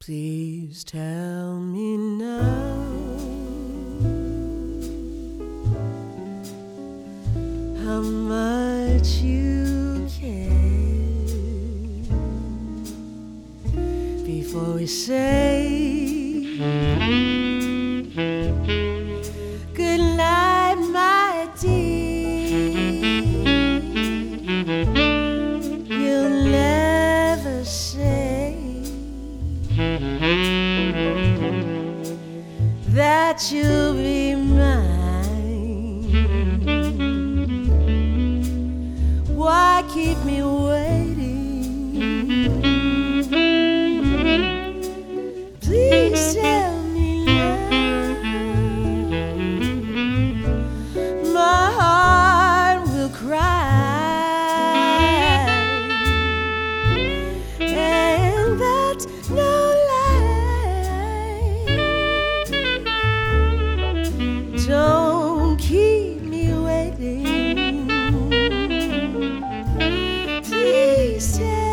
Please tell me now how much you care before we say good night, my dear. You'll never say that you'll be mine. Why keep me waiting? Please tell me now. My heart will cry, and that's no Don't keep me waiting. Please tell